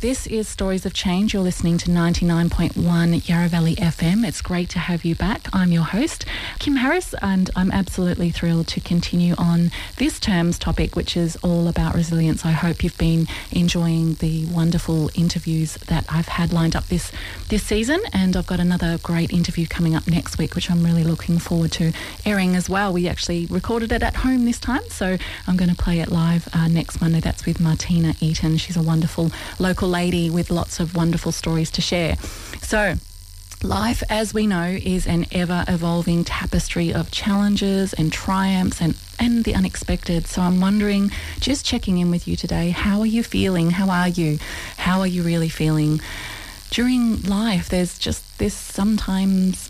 This is Stories of Change. You're listening to 99.1 Yarra Valley FM. It's great to have you back. I'm your host, Kim Harris, and I'm absolutely thrilled to continue on this term's topic, which is all about resilience. I hope you've been enjoying the wonderful interviews that I've had lined up this season, and I've got another great interview coming up next week, which I'm really looking forward to airing as well. We actually recorded it at home this time, so I'm going to play it live next Monday. That's with Martina Eaton. She's a wonderful local lady with lots of wonderful stories to share. So, life, as we know, is an ever-evolving tapestry of challenges and triumphs and the unexpected. So I'm wondering, just checking in with you today, how are you feeling? How are you? How are you really feeling? During life, there's just this sometimes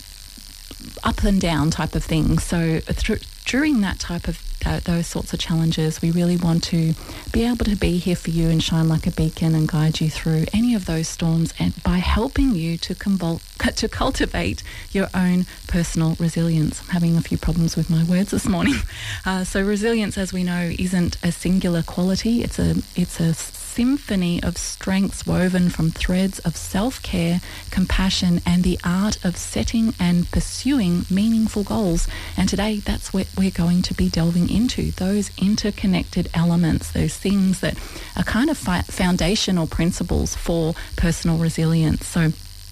up and down type of thing. So during that type of those sorts of challenges, we really want to be able to be here for you and shine like a beacon and guide you through any of those storms, and by helping you to cultivate your own personal resilience. I'm having a few problems with my words this morning. So resilience, as we know, isn't a singular quality. It's a symphony of strengths woven from threads of self-care, compassion, and the art of setting and pursuing meaningful goals. And today, that's what we're going to be delving into, those interconnected elements, those things that are kind of foundational principles for personal resilience. So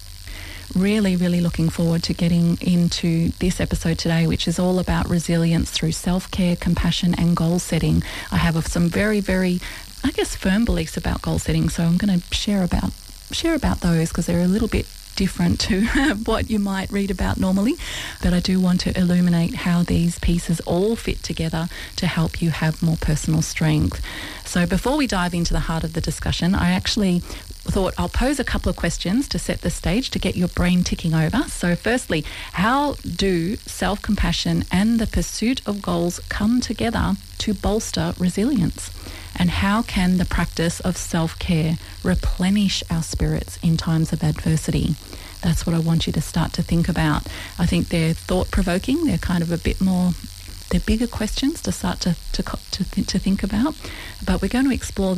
really, really looking forward to getting into this episode today, which is all about resilience through self-care, compassion, and goal setting. I have some very, very, I guess, firm beliefs about goal setting, so I'm going to share about those because they're a little bit different to what you might read about normally. But I do want to illuminate how these pieces all fit together to help you have more personal strength. So before we dive into the heart of the discussion, I actually thought I'll pose a couple of questions to set the stage to get your brain ticking over. So firstly, how do self-compassion and the pursuit of goals come together to bolster resilience? And how can the practice of self-care replenish our spirits in times of adversity? That's what I want you to start to think about. I think they're thought-provoking. They're kind of a bit more, they're bigger questions to start to think about. But we're going to explore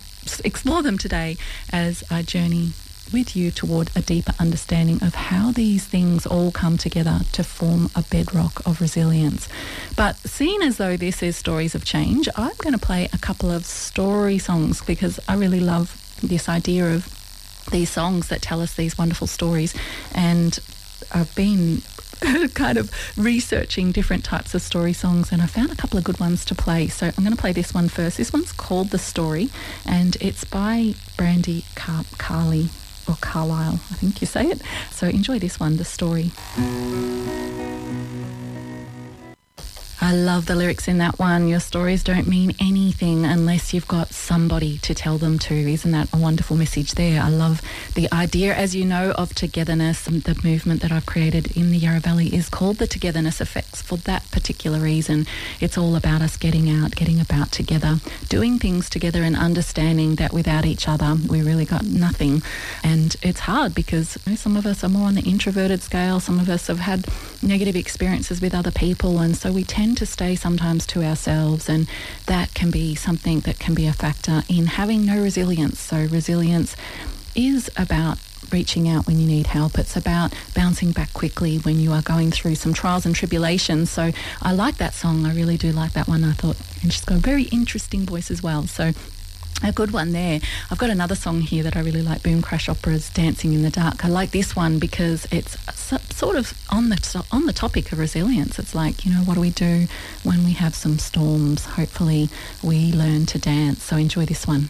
them today as I journey with you toward a deeper understanding of how these things all come together to form a bedrock of resilience. But seeing as though this is Stories of Change, I'm going to play a couple of story songs because I really love this idea of these songs that tell us these wonderful stories, and I've been kind of researching different types of story songs, and I found a couple of good ones to play. So I'm going to play this one first. This one's called The Story, and it's by Brandi Carlile, or Carlisle, I think you say it. So enjoy this one, The Story. I love the lyrics in that one. Your stories don't mean anything unless you've got somebody to tell them to. Isn't that a wonderful message there? I love the idea, as you know, of togetherness. The movement that I've created in the Yarra Valley is called the Togetherness Effects for that particular reason. It's all about us getting out, getting about together, doing things together, and understanding that without each other, we really got nothing. And it's hard because some of us are more on the introverted scale. Some of us have had negative experiences with other people, and so we tend to stay sometimes to ourselves, and that can be something that can be a factor in having no resilience. So resilience is about reaching out when you need help. It's about bouncing back quickly when you are going through some trials and tribulations. So I like that song. I really do like that one. I thought, and she's got a very interesting voice as well. So a good one there. I've got another song here that I really like, Boom Crash Opera's Dancing in the Dark. I like this one because it's sort of on the topic of resilience. It's like, what do we do when we have some storms? Hopefully we learn to dance. So enjoy this one.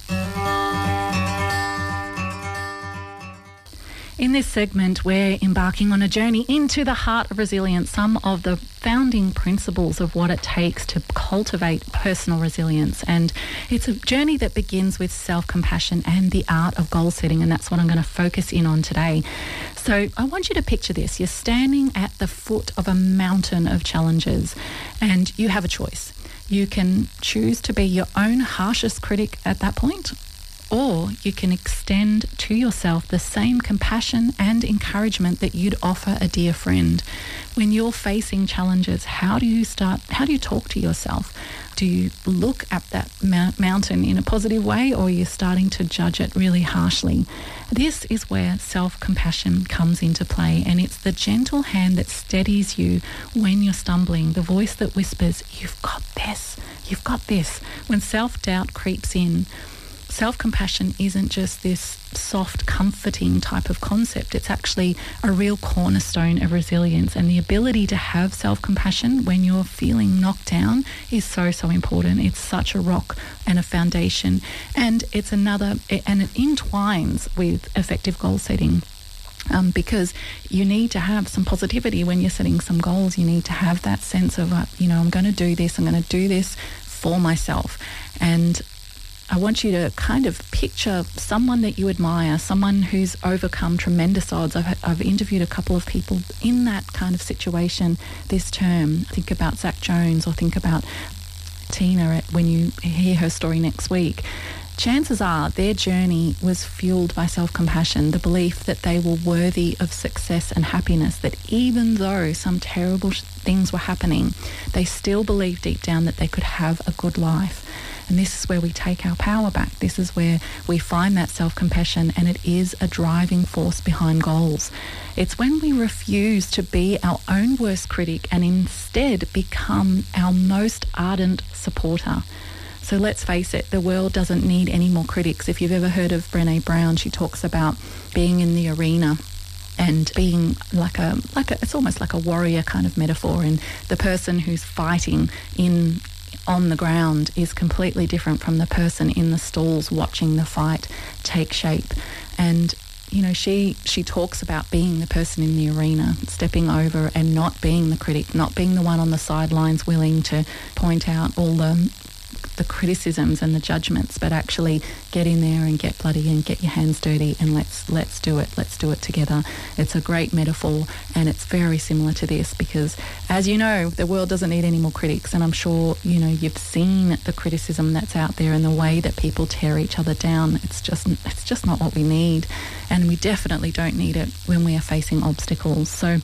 In this segment, we're embarking on a journey into the heart of resilience, some of the founding principles of what it takes to cultivate personal resilience. And it's a journey that begins with self-compassion and the art of goal setting, and that's what I'm going to focus in on today. So I want you to picture this. You're standing at the foot of a mountain of challenges, and you have a choice. You can choose to be your own harshest critic at that point, or you can extend to yourself the same compassion and encouragement that you'd offer a dear friend. When you're facing challenges, how do you talk to yourself? Do you look at that mountain in a positive way, or are you starting to judge it really harshly? This is where self-compassion comes into play, and it's the gentle hand that steadies you when you're stumbling, the voice that whispers, "You've got this, you've got this." When self-doubt creeps in, self-compassion isn't just this soft, comforting type of concept. It's actually a real cornerstone of resilience, and the ability to have self-compassion when you're feeling knocked down is so, so important. It's such a rock and a foundation, and it entwines with effective goal setting. Because you need to have some positivity when you're setting some goals. You need to have that sense of, I'm going to do this. I'm going to do this for myself. And I want you to kind of picture someone that you admire, someone who's overcome tremendous odds. I've interviewed a couple of people in that kind of situation this term. Think about Zach Jones, or think about Tina when you hear her story next week. Chances are their journey was fueled by self-compassion, the belief that they were worthy of success and happiness, that even though some terrible things were happening, they still believed deep down that they could have a good life. And this is where we take our power back. This is where we find that self-compassion, and it is a driving force behind goals. It's when we refuse to be our own worst critic and instead become our most ardent supporter. So let's face it, the world doesn't need any more critics. If you've ever heard of Brené Brown, she talks about being in the arena and being it's almost like a warrior kind of metaphor, and the person who's fighting on the ground is completely different from the person in the stalls watching the fight take shape. And she talks about being the person in the arena, stepping over and not being the critic, not being the one on the sidelines willing to point out all the criticisms and the judgments, but actually get in there and get bloody and get your hands dirty, and let's do it. Let's do it together. It's a great metaphor, and it's very similar to this, because as you know, the world doesn't need any more critics, and I'm sure you've seen the criticism that's out there and the way that people tear each other down. It's just not what we need, and we definitely don't need it when we are facing obstacles. So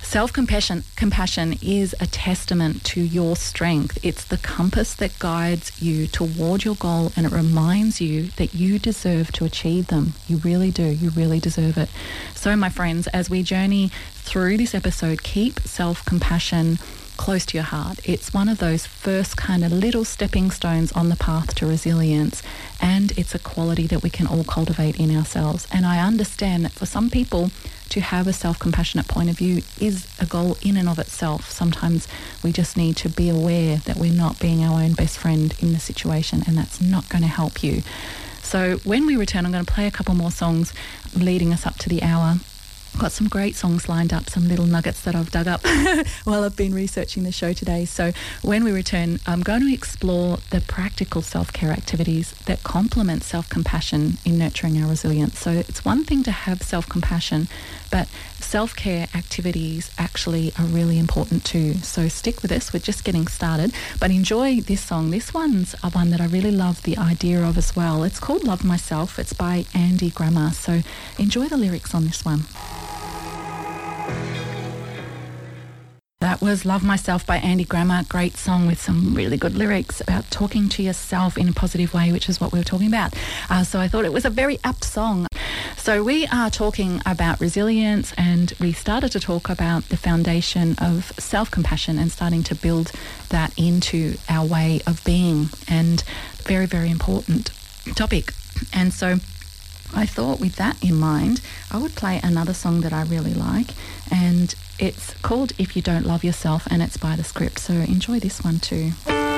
self-compassion is a testament to your strength. It's the compass that guides you toward your goal, and it reminds you that you deserve to achieve them. You really do. You really deserve it. So, my friends, as we journey through this episode, keep self-compassion close to your heart. It's one of those first kind of little stepping stones on the path to resilience, and it's a quality that we can all cultivate in ourselves. And I understand that for some people, to have a self-compassionate point of view is a goal in and of itself. Sometimes we just need to be aware that we're not being our own best friend in the situation, and that's not going to help you. So when we return, I'm going to play a couple more songs leading us up to the hour. Got some great songs lined up, some little nuggets that I've dug up while I've been researching the show today. So when we return, I'm going to explore the practical self-care activities that complement self-compassion in nurturing our resilience. So it's one thing to have self-compassion, but self-care activities actually are really important too. So stick with us. We're just getting started, but enjoy this song. This one's one that I really love the idea of as well. It's called Love Myself. It's by Andy Grammer. So enjoy the lyrics on this one. That was Love Myself by Andy Grammer. Great song with some really good lyrics about talking to yourself in a positive way, which is what we were talking about. So I thought it was a very apt song. So we are talking about resilience, and we started to talk about the foundation of self-compassion and starting to build that into our way of being, and very, very important topic. And so I thought with that in mind, I would play another song that I really like, and it's called If You Don't Love Yourself, and it's by The Script. So enjoy this one too.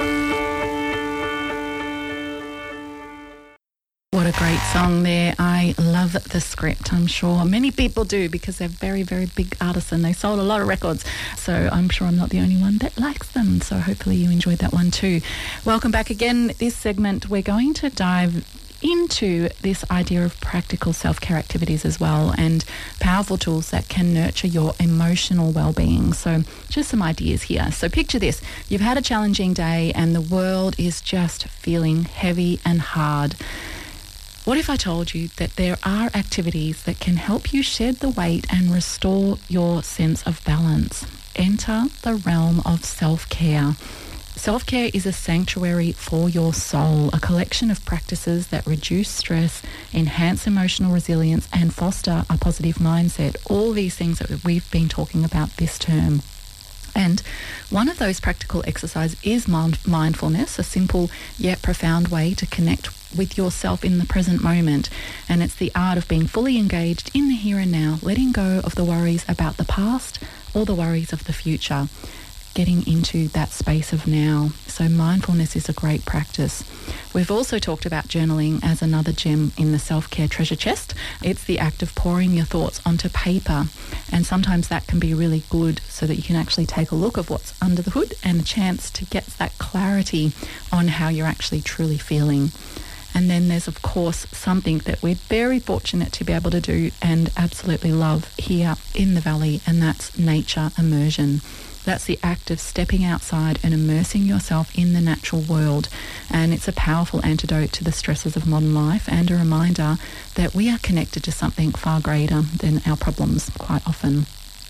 What a great song there. I love The Script. I'm sure many people do, because they're very, very big artists and they sold a lot of records. So I'm sure I'm not the only one that likes them. So hopefully you enjoyed that one too. Welcome back again. This segment, we're going to dive into this idea of practical self-care activities as well, and powerful tools that can nurture your emotional well-being. So just some ideas here. So picture this. You've had a challenging day and the world is just feeling heavy and hard. What if I told you that there are activities that can help you shed the weight and restore your sense of balance? Enter the realm of self-care. Self-care is a sanctuary for your soul, a collection of practices that reduce stress, enhance emotional resilience, and foster a positive mindset. All these things that we've been talking about this term. And one of those practical exercises is mindfulness, a simple yet profound way to connect with yourself in the present moment. And it's the art of being fully engaged in the here and now, letting go of the worries about the past or the worries of the future, getting into that space of now. So mindfulness is a great practice. We've also talked about journaling as another gem in the self-care treasure chest. It's the act of pouring your thoughts onto paper, and sometimes that can be really good so that you can actually take a look of what's under the hood and a chance to get that clarity on how you're actually truly feeling. And then there's, of course, something that we're very fortunate to be able to do and absolutely love here in the Valley, and that's nature immersion. That's the act of stepping outside and immersing yourself in the natural world. And it's a powerful antidote to the stresses of modern life and a reminder that we are connected to something far greater than our problems quite often.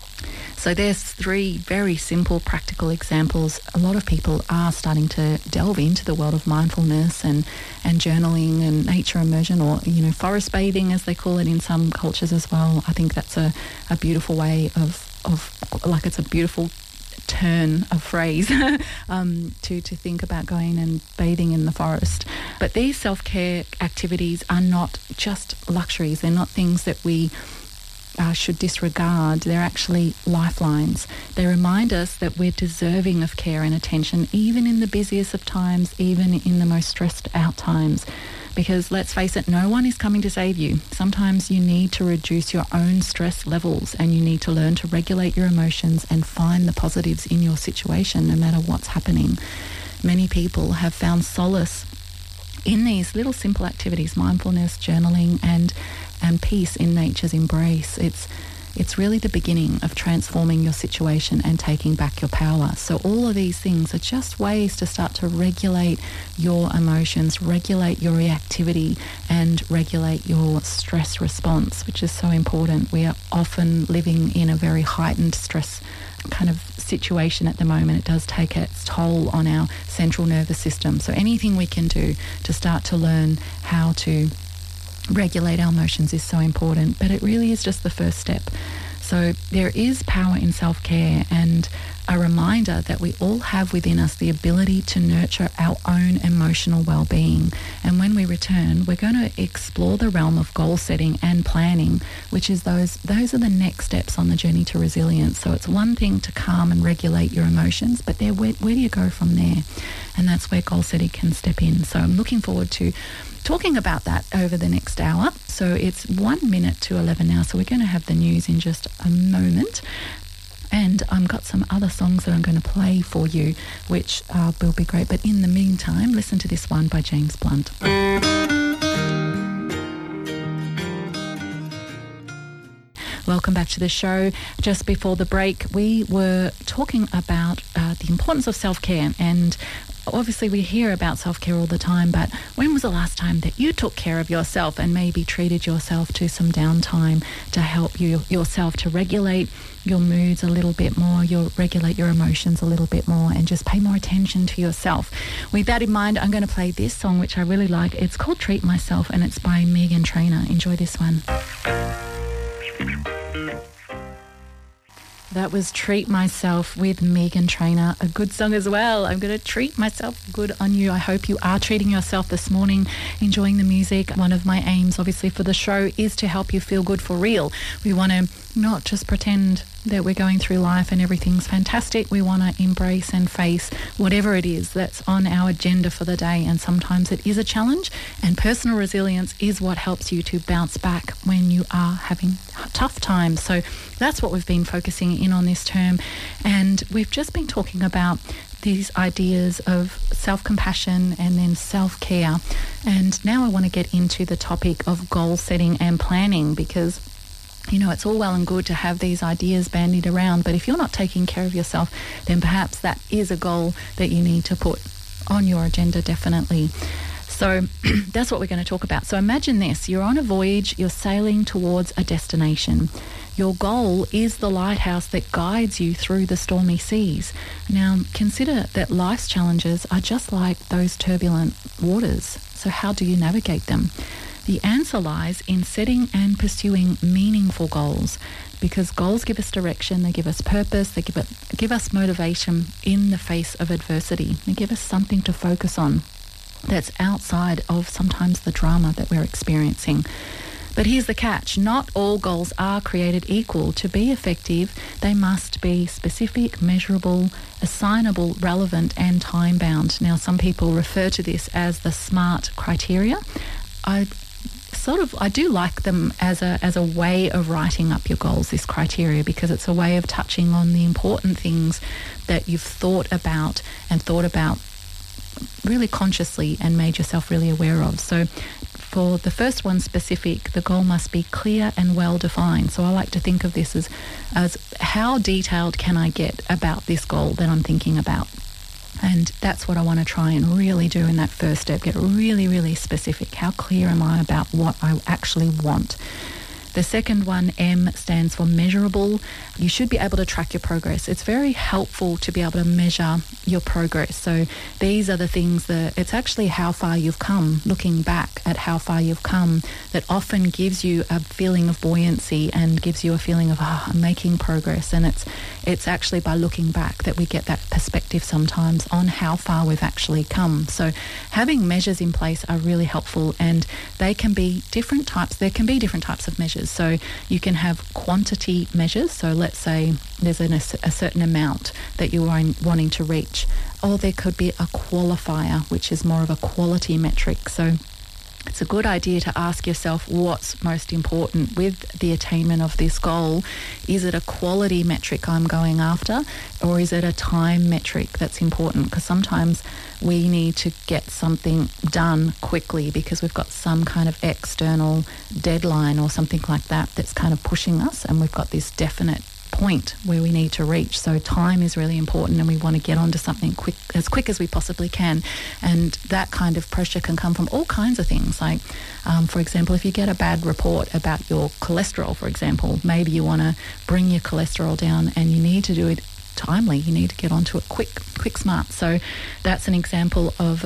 So there's 3 very simple practical examples. A lot of people are starting to delve into the world of mindfulness and journaling and nature immersion, or forest bathing as they call it in some cultures as well. I think that's a beautiful way of like, it's a beautiful turn of phrase to think about going and bathing in the forest. But these self-care activities are not just luxuries. They're not things that we should disregard. They're actually lifelines. They remind us that we're deserving of care and attention, even in the busiest of times, even in the most stressed out times. Because let's face it, no one is coming to save you. Sometimes you need to reduce your own stress levels, and you need to learn to regulate your emotions and find the positives in your situation, no matter what's happening. Many people have found solace in these little simple activities, mindfulness, journaling, and peace in nature's embrace. It's really the beginning of transforming your situation and taking back your power. So all of these things are just ways to start to regulate your emotions, regulate your reactivity, and regulate your stress response, which is so important. We are often living in a very heightened stress kind of situation at the moment. It does take its toll on our central nervous system. So anything we can do to start to learn how to regulate our emotions is so important, but it really is just the first step. So there is power in self-care, and a reminder that we all have within us the ability to nurture our own emotional well-being. And when we return, we're going to explore the realm of goal setting and planning, which is those are the next steps on the journey to resilience. So it's one thing to calm and regulate your emotions, but where do you go from there? And that's where goal setting can step in. So I'm looking forward to talking about that over the next hour. So it's 1 minute to 11 now, so we're going to have the news in just a moment. And I've got some other songs that I'm going to play for you, which will be great. But in the meantime, listen to this one by James Blunt. Welcome back to the show. Just before the break, we were talking about the importance of self-care, and obviously we hear about self-care all the time, but when was the last time that you took care of yourself and maybe treated yourself to some downtime to help yourself to regulate your moods a little bit more, regulate your emotions a little bit more, and just pay more attention to yourself? With that in mind, I'm going to play this song, which I really like. It's called Treat Myself, and it's by Meghan Trainor. Enjoy this one. That was Treat Myself with Meghan Trainor, a good song as well. I'm going to treat myself. Good on you. I hope you are treating yourself this morning, enjoying the music. One of my aims, obviously, for the show is to help you feel good for real. We want to not just pretend that we're going through life and everything's fantastic. We want to embrace and face whatever it is that's on our agenda for the day. And sometimes it is a challenge, and personal resilience is what helps you to bounce back when you are having tough times. So that's what we've been focusing in on this term. And we've just been talking about these ideas of self-compassion and then self-care. And now I want to get into the topic of goal setting and planning, because it's all well and good to have these ideas bandied around, but if you're not taking care of yourself, then perhaps that is a goal that you need to put on your agenda, definitely. So that's what we're going to talk about. So imagine this. You're on a voyage. You're sailing towards a destination. Your goal is the lighthouse that guides you through the stormy seas. Now, consider that life's challenges are just like those turbulent waters. So how do you navigate them? The answer lies in setting and pursuing meaningful goals, because goals give us direction, they give us purpose, they give us motivation in the face of adversity. They give us something to focus on that's outside of sometimes the drama that we're experiencing. But here's the catch. Not all goals are created equal. To be effective, they must be specific, measurable, assignable, relevant, and time-bound. Now, some people refer to this as the SMART criteria. I do like them as a way of writing up your goals, this criteria, because it's a way of touching on the important things that you've thought about really consciously and made yourself really aware of. So for the first one, specific, the goal must be clear and well defined. So I like to think of this as how detailed can I get about this goal that I'm thinking about? And that's what I want to try and really do in that first step. Get really, really specific. How clear am I about what I actually want? The second one, M, stands for measurable. You should be able to track your progress. It's very helpful to be able to measure your progress. So these are the things that it's actually how far you've come, looking back at how far you've come, that often gives you a feeling of buoyancy and gives you a feeling of, I'm making progress. And it's actually by looking back that we get that perspective sometimes on how far we've actually come. So having measures in place are really helpful, and they can be different types. There can be different types of measures. So you can have quantity measures. So let's say there's a certain amount that you're wanting to reach. Or there could be a qualifier, which is more of a quality metric. So it's a good idea to ask yourself what's most important with the attainment of this goal. Is it a quality metric I'm going after, or is it a time metric that's important? Because sometimes we need to get something done quickly because we've got some kind of external deadline or something like that that's kind of pushing us, and we've got this definite point where we need to reach. So time is really important, and we want to get onto something quick as we possibly can. And that kind of pressure can come from all kinds of things. Like, for example, if you get a bad report about your cholesterol, for example, maybe you want to bring your cholesterol down and you need to do it timely. You need to get onto it quick, smart. So that's an example of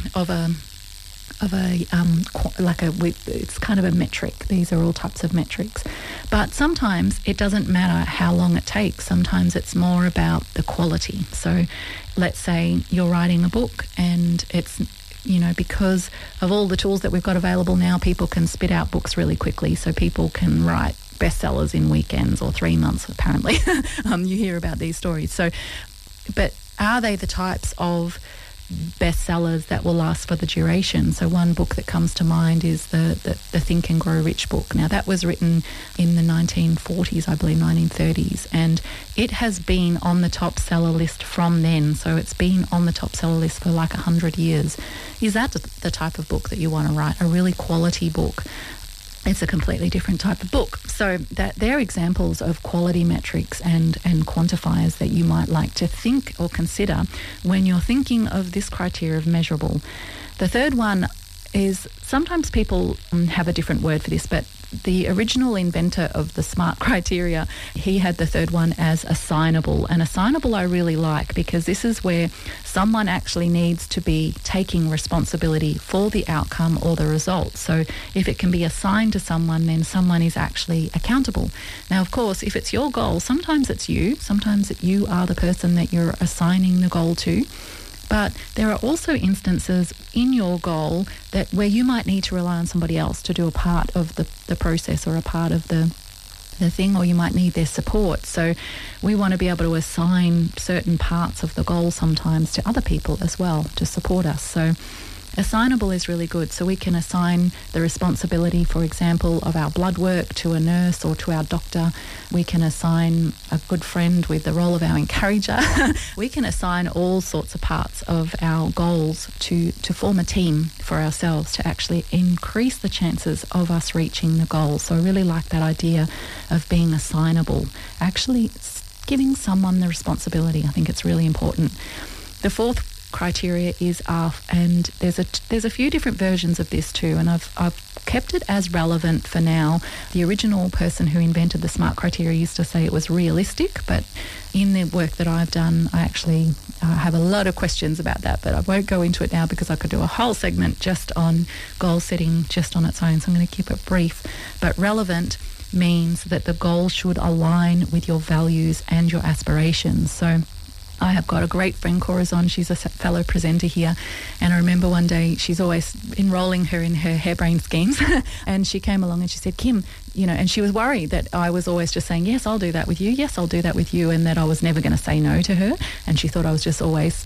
it's kind of a metric. These are all types of metrics. But sometimes it doesn't matter how long it takes. Sometimes it's more about the quality. So let's say you're writing a book, and it's, because of all the tools that we've got available now, people can spit out books really quickly. So people can write bestsellers in weekends or 3 months, apparently. You hear about these stories. So, but are they the types of bestsellers that will last for the duration? So one book that comes to mind is the Think and Grow Rich book. Now, that was written in the 1940s, I believe, 1930s, and it has been on the top seller list from then. So it's been on the top seller list for like 100 years. Is that the type of book that you want to write? A really quality book? It's a completely different type of book. So that they're examples of quality metrics and quantifiers that you might like to think or consider when you're thinking of this criteria of measurable. The third one is, sometimes people have a different word for this, but the original inventor of the SMART criteria, he had the third one as assignable. And assignable I really like, because this is where someone actually needs to be taking responsibility for the outcome or the result. So if it can be assigned to someone, then someone is actually accountable. Now, of course, if it's your goal, sometimes it's you. Sometimes you are the person that you're assigning the goal to. But there are also instances in your goal where you might need to rely on somebody else to do a part of the process or a part of the thing, or you might need their support. So we want to be able to assign certain parts of the goal sometimes to other people as well to support us. So assignable is really good. So we can assign the responsibility, for example, of our blood work to a nurse or to our doctor. We can assign a good friend with the role of our encourager. We can assign all sorts of parts of our goals to form a team for ourselves to actually increase the chances of us reaching the goal. So I really like that idea of being assignable, actually giving someone the responsibility. I think it's really important. The fourth criteria is ARF, and there's a few different versions of this too, and I've kept it as relevant for now. The original person who invented the SMART criteria used to say it was realistic, but in the work that I've done, I actually have a lot of questions about that, but I won't go into it now because I could do a whole segment just on goal setting just on its own, so I'm going to keep it brief. But relevant means that the goal should align with your values and your aspirations. So I have got a great friend, Corazon. She's a fellow presenter here. And I remember one day she's always enrolling her in her harebrained schemes. And she came along and she said, Kim, and she was worried that I was always just saying, yes, I'll do that with you. Yes, I'll do that with you. And that I was never going to say no to her. And she thought I was just always,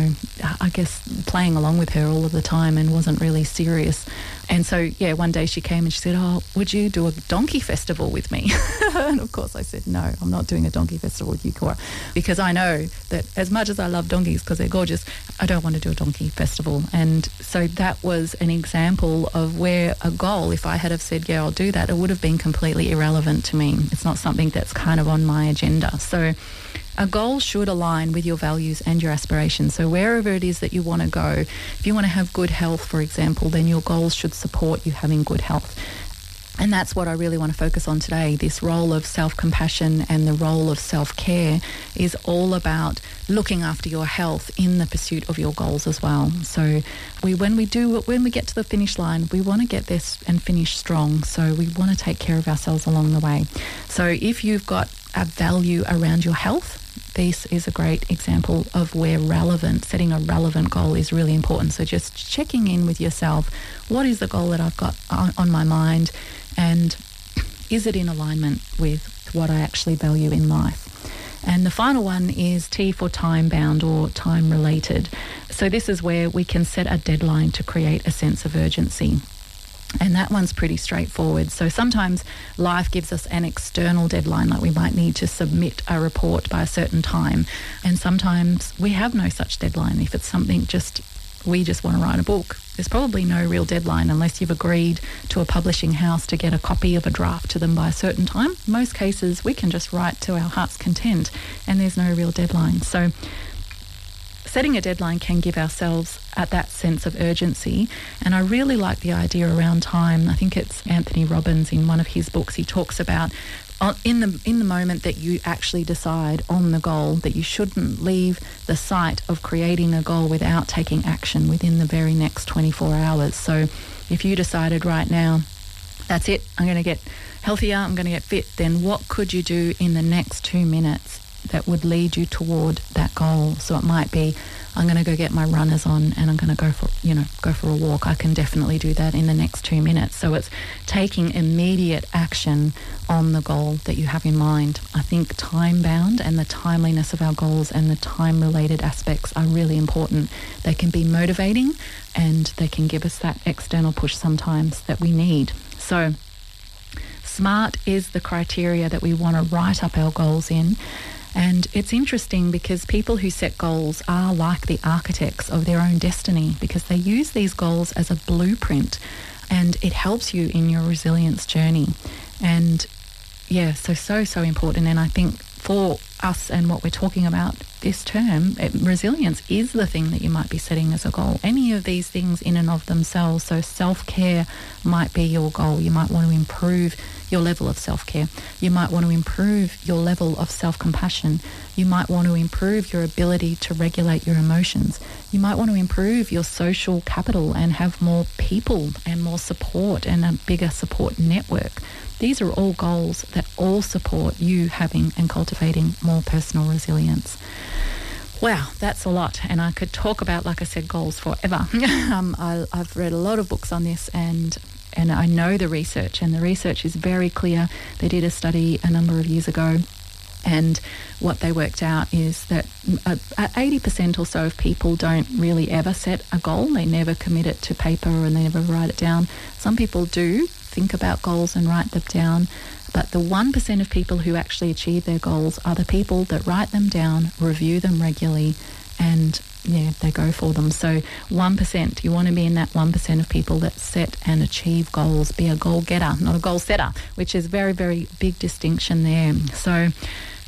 I guess playing along with her all of the time and wasn't really serious. And so, one day she came and she said, oh, would you do a donkey festival with me? And of course I said, no, I'm not doing a donkey festival with you, Cora, because I know that as much as I love donkeys because they're gorgeous, I don't want to do a donkey festival. And so that was an example of where a goal, if I had have said, I'll do that, it would have been completely irrelevant to me. It's not something that's kind of on my agenda. So a goal should align with your values and your aspirations. So wherever it is that you want to go, if you want to have good health, for example, then your goals should support you having good health. And that's what I really want to focus on today. This role of self-compassion and the role of self-care is all about looking after your health in the pursuit of your goals as well. So when we get to the finish line, we want to get this and finish strong. So we want to take care of ourselves along the way. So if you've got a value around your health, this is a great example of where setting a relevant goal is really important. So just checking in with yourself, what is the goal that I've got on my mind, and is it in alignment with what I actually value in life? And the final one is T for time-bound or time-related. So this is where we can set a deadline to create a sense of urgency. And that one's pretty straightforward. So sometimes life gives us an external deadline, like we might need to submit a report by a certain time. And sometimes we have no such deadline. If it's something we just want to write a book, there's probably no real deadline unless you've agreed to a publishing house to get a copy of a draft to them by a certain time. In most cases, we can just write to our heart's content and there's no real deadline. So setting a deadline can give ourselves that sense of urgency. And I really like the idea around time. I think it's Anthony Robbins in one of his books. He talks about in the moment that you actually decide on the goal, that you shouldn't leave the site of creating a goal without taking action within the very next 24 hours. So if you decided right now, that's it, I'm going to get healthier, I'm going to get fit, then what could you do in the next 2 minutes that would lead you toward that goal? So it might be, I'm going to go get my runners on and I'm going to go for a walk. I can definitely do that in the next 2 minutes. So it's taking immediate action on the goal that you have in mind. I think time-bound and the timeliness of our goals and the time-related aspects are really important. They can be motivating and they can give us that external push sometimes that we need. So SMART is the criteria that we want to write up our goals in. And it's interesting because people who set goals are like the architects of their own destiny, because they use these goals as a blueprint and it helps you in your resilience journey. And so important. And I think for us and what we're talking about this term, resilience is the thing that you might be setting as a goal. Any of these things in and of themselves. So self-care might be your goal. You might want to improve your level of self-care. You might want to improve your level of self-compassion. You might want to improve your ability to regulate your emotions. You might want to improve your social capital and have more people and more support and a bigger support network. These are all goals that all support you having and cultivating more personal resilience. Wow, that's a lot. And I could talk about, like I said, goals forever. I've read a lot of books on this and I know the research, and the research is very clear. They did a study a number of years ago, and what they worked out is that 80% or so of people don't really ever set a goal. They never commit it to paper and they never write it down. Some people do think about goals and write them down, but the 1% of people who actually achieve their goals are the people that write them down, review them regularly, and they go for them. So 1%, you want to be in that 1% of people that set and achieve goals. Be a goal getter, not a goal setter, which is very, very big distinction there. So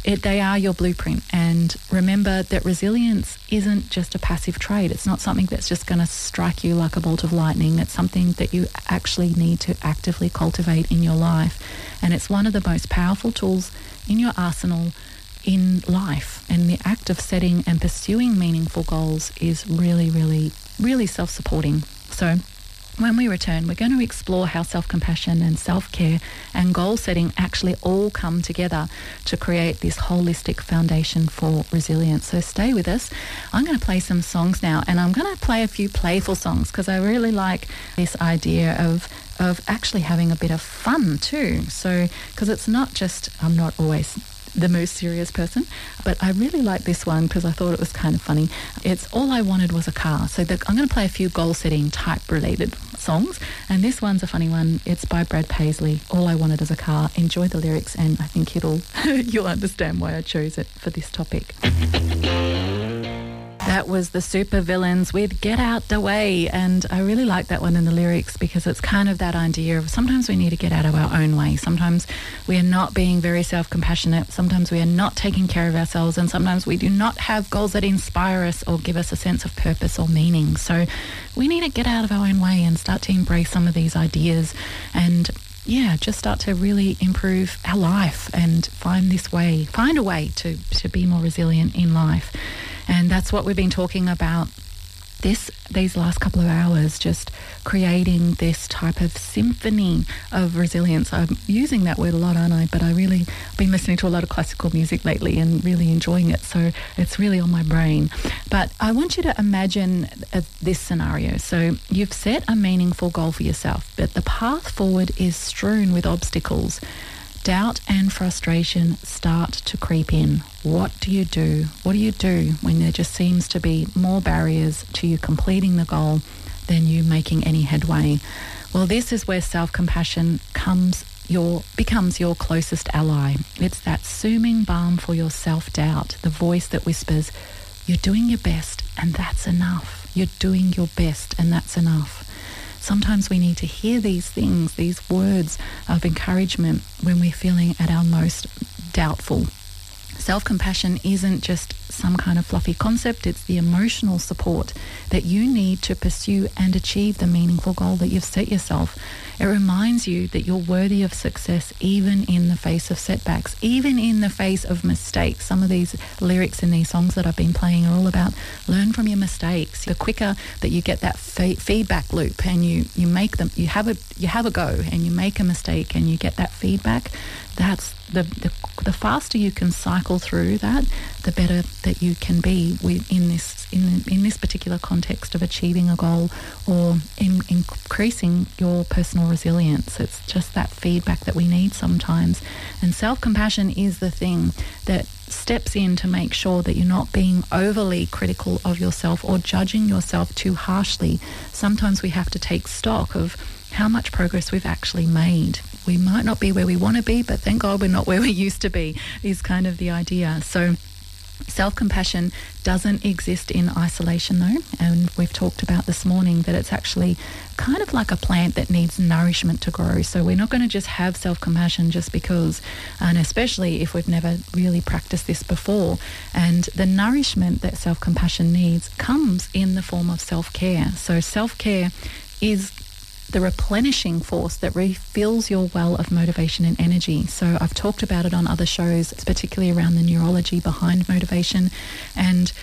They are your blueprint. And remember that resilience isn't just a passive trait. It's not something that's just going to strike you like a bolt of lightning. It's something that you actually need to actively cultivate in your life. And it's one of the most powerful tools in your arsenal in life. And the act of setting and pursuing meaningful goals is really, really, really self-supporting. So when we return, we're going to explore how self-compassion and self-care and goal setting actually all come together to create this holistic foundation for resilience. So stay with us. I'm going to play some songs now, and I'm going to play a few playful songs because I really like this idea of actually having a bit of fun too. So, because it's not just, I'm not always the most serious person, but I really like this one because I thought it was kind of funny. It's All I Wanted Was a Car. So I'm going to play a few goal setting type related songs, and this one's a funny one. It's by Brad Paisley, All I Wanted Was a Car. Enjoy the lyrics, and I think you'll understand why I chose it for this topic. That was the Supervillains with Get Out the Way, and I really like that one in the lyrics because it's kind of that idea of sometimes we need to get out of our own way. Sometimes we are not being very self-compassionate. Sometimes we are not taking care of ourselves, and sometimes we do not have goals that inspire us or give us a sense of purpose or meaning. So we need to get out of our own way and start to embrace some of these ideas and just start to really improve our life and find a way to be more resilient in life. And that's what we've been talking about these last couple of hours, just creating this type of symphony of resilience. I'm using that word a lot, aren't I? But I really been listening to a lot of classical music lately and really enjoying it. So it's really on my brain. But I want you to imagine this scenario. So you've set a meaningful goal for yourself, but the path forward is strewn with obstacles. Doubt and frustration start to creep in. What do you do? What do you do when there just seems to be more barriers to you completing the goal than you making any headway? Well, this is where self-compassion becomes your closest ally. It's that soothing balm for your self-doubt, the voice that whispers, "You're doing your best and that's enough. You're doing your best and that's enough." Sometimes we need to hear these things, these words of encouragement when we're feeling at our most doubtful. Self-compassion isn't just some kind of fluffy concept. It's the emotional support that you need to pursue and achieve the meaningful goal that you've set yourself. It reminds you that you're worthy of success even in the face of setbacks, even in the face of mistakes. Some of these lyrics in these songs that I've been playing are all about learn from your mistakes. The quicker that you get that feedback loop and you make them, you have a go and you make a mistake and you get that feedback, that's the faster you can cycle through that, the better that you can be in this particular context of achieving a goal or increasing your personal resilience. It's just that feedback that we need sometimes. And self-compassion is the thing that steps in to make sure that you're not being overly critical of yourself or judging yourself too harshly. Sometimes we have to take stock of how much progress we've actually made. We might not be where we want to be, but thank God we're not where we used to be, is kind of the idea. So self-compassion doesn't exist in isolation though, and we've talked about this morning that it's actually kind of like a plant that needs nourishment to grow. So we're not going to just have self-compassion just because, and especially if we've never really practiced this before. And the nourishment that self-compassion needs comes in the form of self-care. So self-care is the replenishing force that refills your well of motivation and energy. So I've talked about it on other shows, particularly around the neurology behind motivation. And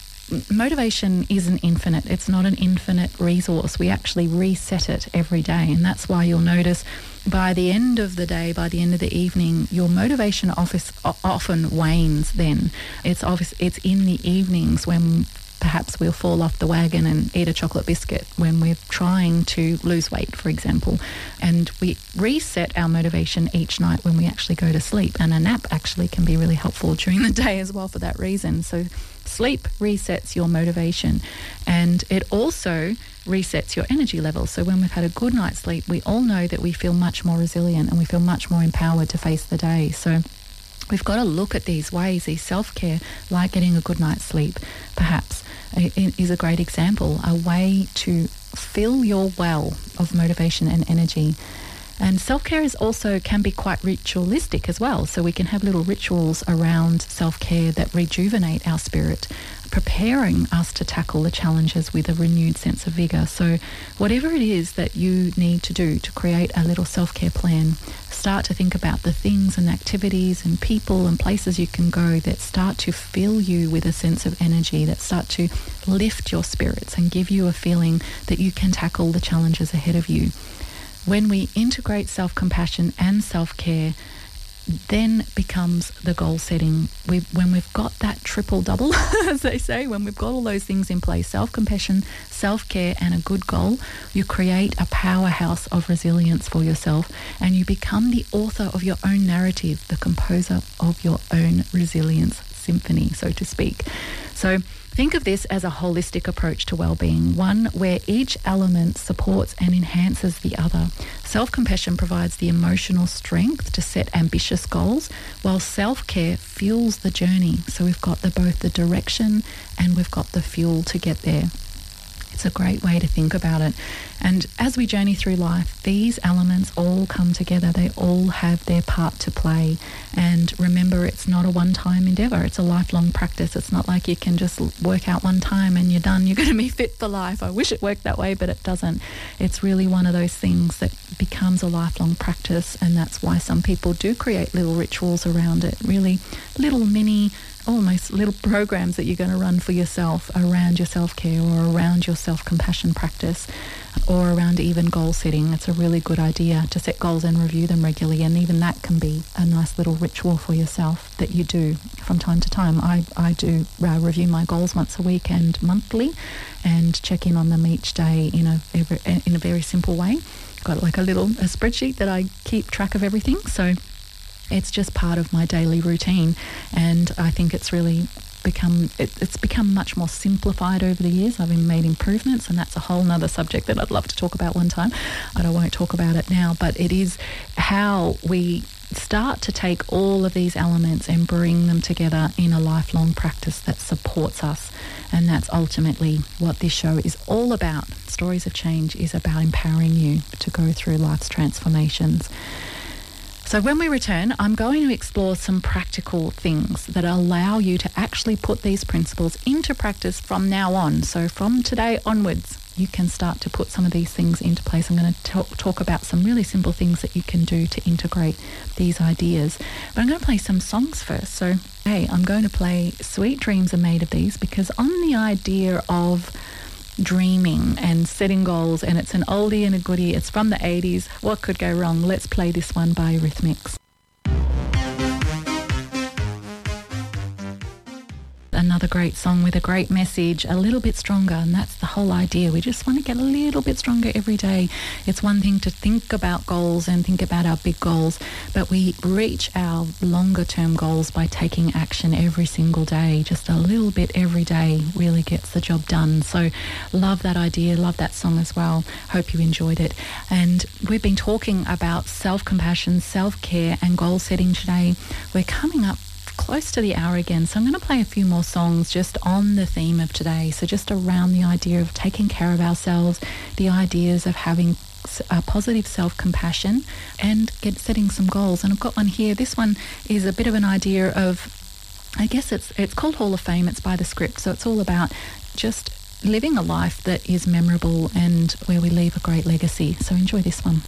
motivation isn't infinite. It's not an infinite resource. We actually reset it every day. And that's why you'll notice by the end of the day, by the end of the evening, your motivation often wanes then. It's in the evenings when perhaps we'll fall off the wagon and eat a chocolate biscuit when we're trying to lose weight, for example. And we reset our motivation each night when we actually go to sleep. And a nap actually can be really helpful during the day as well for that reason. So sleep resets your motivation, and it also resets your energy level. So when we've had a good night's sleep, we all know that we feel much more resilient and we feel much more empowered to face the day. So we've got to look at these ways, these self-care, like getting a good night's sleep, perhaps, is a great example, a way to fill your well of motivation and energy. And self-care is also can be quite ritualistic as well. So we can have little rituals around self-care that rejuvenate our spirit, preparing us to tackle the challenges with a renewed sense of vigour. So whatever it is that you need to do to create a little self-care plan, start to think about the things and activities and people and places you can go that start to fill you with a sense of energy, that start to lift your spirits and give you a feeling that you can tackle the challenges ahead of you. When we integrate self-compassion and self-care, then becomes the goal setting. When we've got that triple double, as they say, when we've got all those things in place, self-compassion, self-care and a good goal, you create a powerhouse of resilience for yourself, and you become the author of your own narrative, the composer of your own resilience symphony, so to speak. So think of this as a holistic approach to well-being, one where each element supports and enhances the other. Self-compassion provides the emotional strength to set ambitious goals, while self-care fuels the journey. So we've got both the direction and we've got the fuel to get there. It's a great way to think about it. And as we journey through life, these elements all come together. They all have their part to play. And remember, it's not a one-time endeavour. It's a lifelong practice. It's not like you can just work out one time and you're done. You're going to be fit for life. I wish it worked that way, but it doesn't. It's really one of those things that becomes a lifelong practice. And that's why some people do create little rituals around it, really little mini almost little programs that you're going to run for yourself around your self-care or around your self-compassion practice or around even goal setting. It's a really good idea to set goals and review them regularly, and even that can be a nice little ritual for yourself that you do from time to time. I do review my goals once a week and monthly and check in on them each day in a very simple way. Got like a spreadsheet that I keep track of everything, so it's just part of my daily routine, and I think it's really become much more simplified over the years. I've made improvements, and that's a whole nother subject that I'd love to talk about one time, and I won't talk about it now, but it is how we start to take all of these elements and bring them together in a lifelong practice that supports us. And that's ultimately what this show is all about. Stories of Change is about empowering you to go through life's transformations. So when we return, I'm going to explore some practical things that allow you to actually put these principles into practice from now on. So from today onwards, you can start to put some of these things into place. I'm going to talk about some really simple things that you can do to integrate these ideas. But I'm going to play some songs first. So, hey, I'm going to play Sweet Dreams Are Made of These, because on the idea of dreaming and setting goals, and it's an oldie and a goodie, it's from the 80s, what could go wrong? Let's play this one by Eurythmics. Another great song with a great message, a little bit stronger, and that's the whole idea. We just want to get a little bit stronger every day. It's one thing to think about goals and think about our big goals, but we reach our longer term goals by taking action every single day. Just a little bit every day really gets the job done. So love that idea, love that song as well. Hope you enjoyed it. And we've been talking about self-compassion, self-care and goal setting today. We're coming up close to the hour again, so I'm going to play a few more songs just on the theme of today, so just around the idea of taking care of ourselves, the ideas of having positive self-compassion and setting some goals. And I've got one here. This one is a bit of an idea of, I guess it's called Hall of Fame. It's by The Script, so it's all about just living a life that is memorable and where we leave a great legacy. So enjoy this one.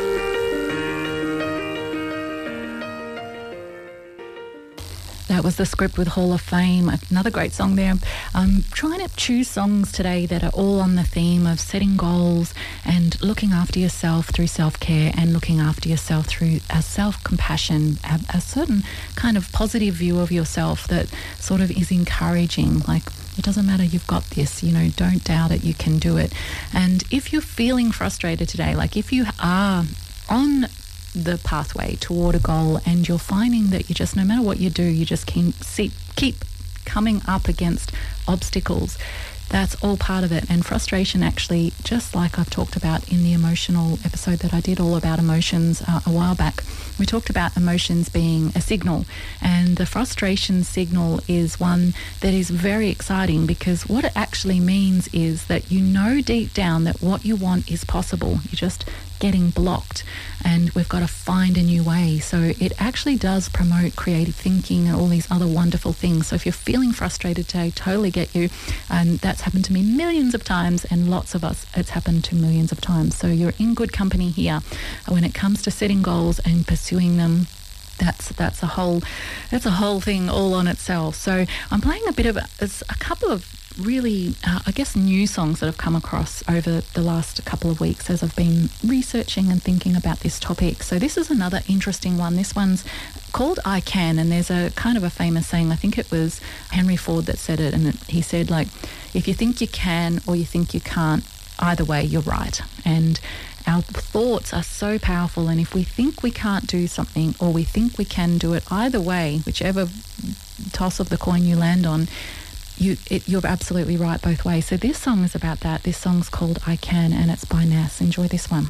That was The Script with Hall of Fame, another great song there. I'm trying to choose songs today that are all on the theme of setting goals and looking after yourself through self-care and looking after yourself through a self-compassion, a certain kind of positive view of yourself that sort of is encouraging, like, it doesn't matter, you've got this, don't doubt it, you can do it. And if you're feeling frustrated today, like if you are on the pathway toward a goal and you're finding that you just, no matter what you do, you just keep coming up against obstacles, that's all part of it. And frustration, actually, just like I've talked about in the emotional episode that I did all about emotions a while back, we talked about emotions being a signal, and the frustration signal is one that is very exciting, because what it actually means is that deep down that what you want is possible. You just getting blocked, and we've got to find a new way. So it actually does promote creative thinking and all these other wonderful things. So if you're feeling frustrated today, totally get you. And that's happened to me millions of times, and lots of us, it's happened to millions of times. So you're in good company here when it comes to setting goals and pursuing them. That's a whole thing all on itself. So I'm playing a couple of really, new songs that I've come across over the last couple of weeks as I've been researching and thinking about this topic. So this is another interesting one. This one's called I Can, and there's a kind of a famous saying, I think it was Henry Ford that said it, and he said, like, if you think you can or you think you can't, either way, you're right. And our thoughts are so powerful, and if we think we can't do something or we think we can do it, either way, whichever toss of the coin you land on, you're absolutely right both ways. So this song is about that. This song's called I Can, and it's by Nas. Enjoy this one.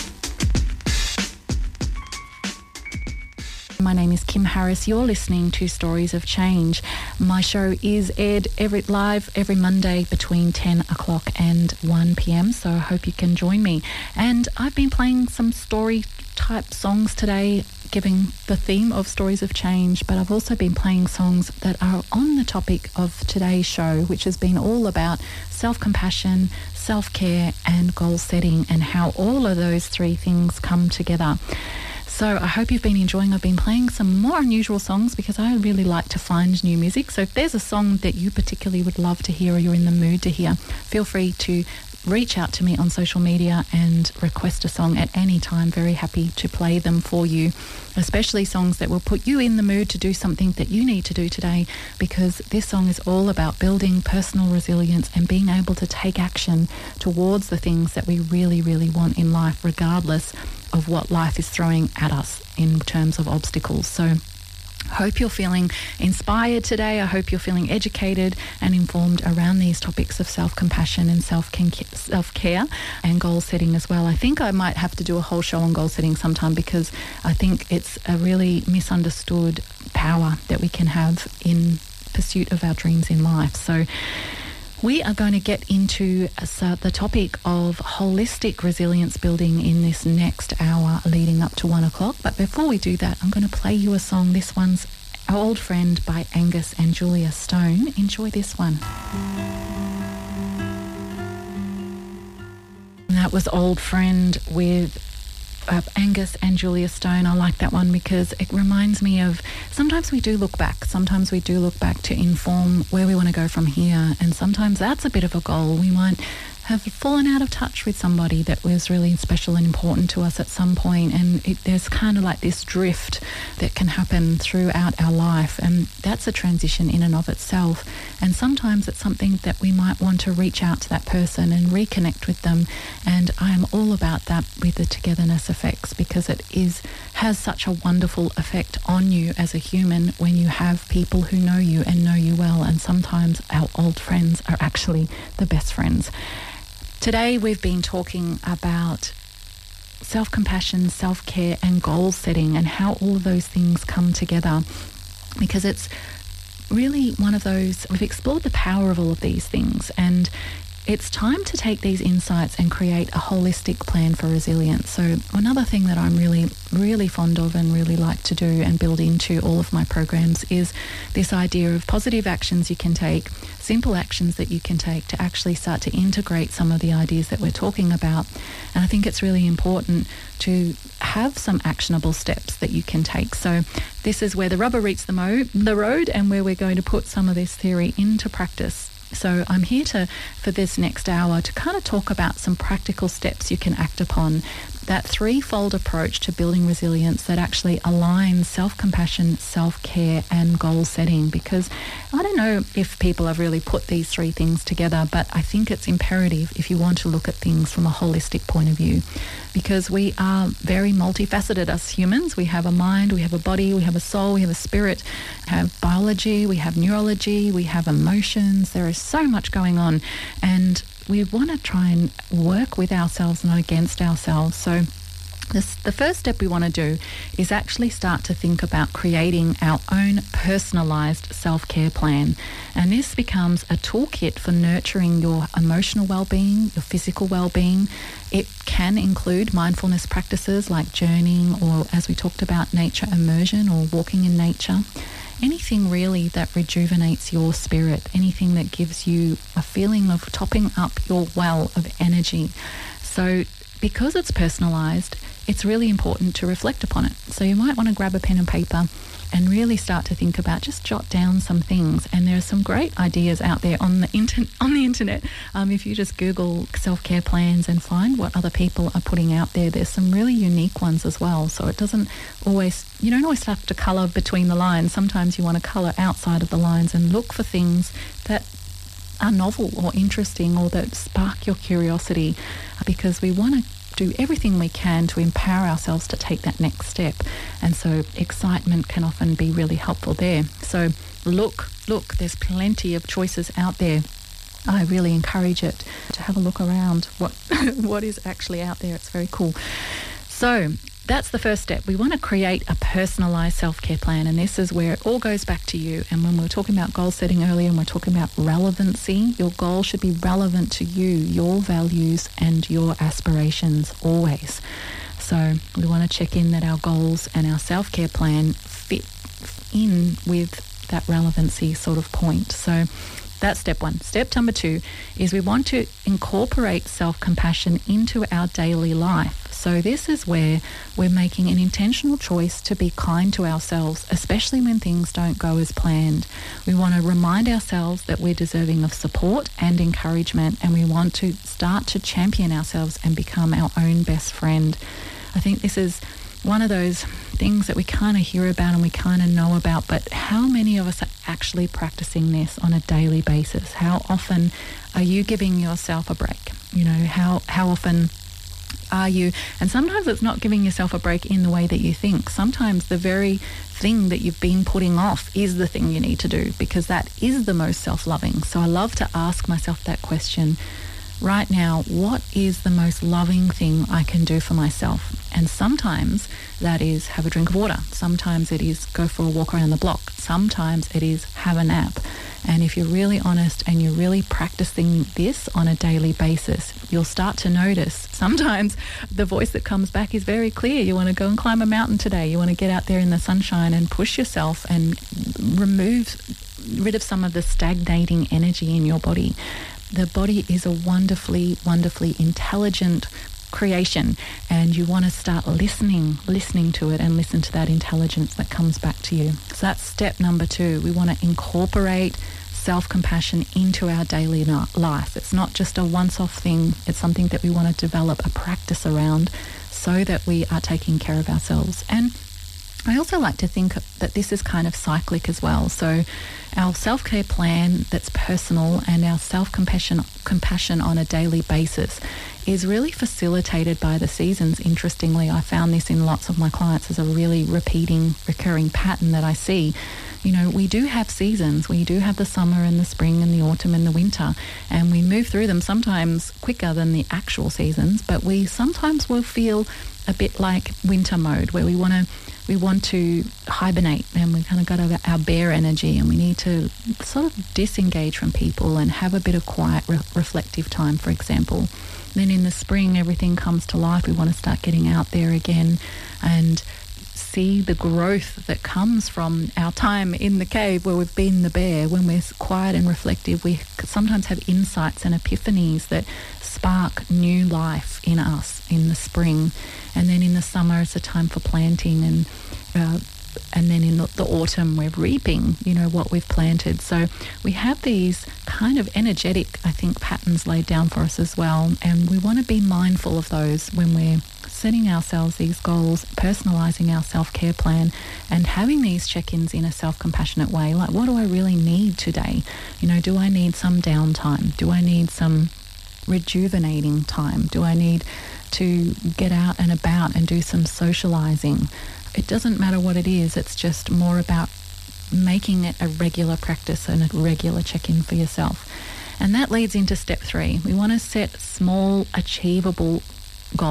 My name is Kim Harris. You're listening to Stories of Change. My show is aired live every Monday between 10 o'clock and 1 p.m, so I hope you can join me. And I've been playing some story-type songs today, giving the theme of Stories of Change, but I've also been playing songs that are on the topic of today's show, which has been all about self-compassion, self-care, and goal setting, and how all of those three things come together. So I hope you've been enjoying. I've been playing some more unusual songs because I really like to find new music. So if there's a song that you particularly would love to hear or you're in the mood to hear, feel free to reach out to me on social media and request a song at any time. Very happy to play them for you, especially songs that will put you in the mood to do something that you need to do today, because this song is all about building personal resilience and being able to take action towards the things that we really, really want in life, regardless of what life is throwing at us in terms of obstacles. So hope you're feeling inspired today. I hope you're feeling educated and informed around these topics of self-compassion and self-care and goal setting as well. I think I might have to do a whole show on goal setting sometime, because I think it's a really misunderstood power that we can have in pursuit of our dreams in life. So we are going to get into the topic of holistic resilience building in this next hour leading up to 1 o'clock. But before we do that, I'm going to play you a song. This one's Old Friend by Angus and Julia Stone. Enjoy this one. And that was Old Friend with Angus and Julia Stone. I like that one because it reminds me of sometimes we do look back to inform where we want to go from here, and sometimes that's a bit of a goal. We might have fallen out of touch with somebody that was really special and important to us at some point, and there's kind of like this drift that can happen throughout our life, and that's a transition in and of itself. And sometimes it's something that we might want to reach out to that person and reconnect with them, and I am all about that with the togetherness effects, because it has such a wonderful effect on you as a human when you have people who know you and know you well, and sometimes our old friends are actually the best friends. Today we've been talking about self-compassion, self-care and goal setting, and how all of those things come together, because it's really one of those, we've explored the power of all of these things, and it's time to take these insights and create a holistic plan for resilience. So another thing that I'm really, really fond of and really like to do and build into all of my programs is this idea of positive actions you can take, simple actions that you can take to actually start to integrate some of the ideas that we're talking about. And I think it's really important to have some actionable steps that you can take. So this is where the rubber meets the road, and where we're going to put some of this theory into practice. So I'm here for this next hour to kind of talk about some practical steps you can act upon, that threefold approach to building resilience that actually aligns self-compassion, self-care and goal setting. Because I don't know if people have really put these three things together, but I think it's imperative if you want to look at things from a holistic point of view, because we are very multifaceted as humans. We have a mind, we have a body, we have a soul, we have a spirit, we have biology, we have neurology, we have emotions. There is so much going on, and we want to try and work with ourselves, not against ourselves. So The first step we want to do is actually start to think about creating our own personalised self-care plan. And this becomes a toolkit for nurturing your emotional well-being, your physical well-being. It can include mindfulness practices like journaling, or, as we talked about, nature immersion or walking in nature. Anything really that rejuvenates your spirit, anything that gives you a feeling of topping up your well of energy. So because it's personalised, it's really important to reflect upon it. So you might want to grab a pen and paper and really start to think about, just jot down some things. And there are some great ideas out there on the internet. If you just Google self-care plans and find what other people are putting out there, there's some really unique ones as well. So you don't always have to colour between the lines. Sometimes you want to colour outside of the lines and look for things that are novel or interesting or that spark your curiosity, because we want to do everything we can to empower ourselves to take that next step. And so excitement can often be really helpful there. So look, there's plenty of choices out there. I really encourage it to have a look around what is actually out there. It's very cool. So that's the first step. We want to create a personalised self-care plan, and this is where it all goes back to you. And when we were talking about goal setting earlier, and we're talking about relevancy, your goal should be relevant to you, your values and your aspirations always. So we want to check in that our goals and our self-care plan fit in with that relevancy sort of point. So that's step one. Step number two is we want to incorporate self-compassion into our daily life. So this is where we're making an intentional choice to be kind to ourselves, especially when things don't go as planned. We want to remind ourselves that we're deserving of support and encouragement, and we want to start to champion ourselves and become our own best friend. I think this is one of those things that we kind of hear about and we kind of know about, but how many of us are actually practicing this on a daily basis? How often are you giving yourself a break? How often are you? And sometimes it's not giving yourself a break in the way that you think. Sometimes the very thing that you've been putting off is the thing you need to do, because that is the most self-loving. So I love to ask myself that question right now: what is the most loving thing I can do for myself? And sometimes that is have a drink of water. Sometimes it is go for a walk around the block. Sometimes it is have a nap. And if you're really honest and you're really practicing this on a daily basis, you'll start to notice sometimes the voice that comes back is very clear. You want to go and climb a mountain today. You want to get out there in the sunshine and push yourself and rid of some of the stagnating energy in your body. The body is a wonderfully, wonderfully intelligent creation, and you want to start listening to it and listen to that intelligence that comes back to you. So that's step number two. We want to incorporate self-compassion into our daily life. It's not just a once-off thing. It's something that we want to develop a practice around so that we are taking care of ourselves. And I also like to think that this is kind of cyclic as well. So our self-care plan that's personal and our self-compassion on a daily basis is really facilitated by the seasons. Interestingly, I found this in lots of my clients as a really recurring pattern that I see. We do have seasons. We do have the summer and the spring and the autumn and the winter, and we move through them sometimes quicker than the actual seasons, but we sometimes will feel a bit like winter mode, where we want to hibernate, and we kind of got our bear energy, and we need to sort of disengage from people and have a bit of quiet reflective time, for example. Then in the spring, everything comes to life. We want to start getting out there again and see the growth that comes from our time in the cave where we've been the bear. When we're quiet and reflective, we sometimes have insights and epiphanies that spark new life in us in the spring. And then in the summer, it's a time for planting, and then in the autumn, we're reaping, what we've planted. So we have these kind of energetic, I think, patterns laid down for us as well. And we want to be mindful of those when we're setting ourselves these goals, personalising our self-care plan, and having these check-ins in a self-compassionate way. Like, what do I really need today? Do I need some downtime? Do I need some rejuvenating time? Do I need to get out and about and do some socialising? It doesn't matter what it is. It's just more about making it a regular practice and a regular check-in for yourself. And that leads into step three. We want to set small, achievable goals.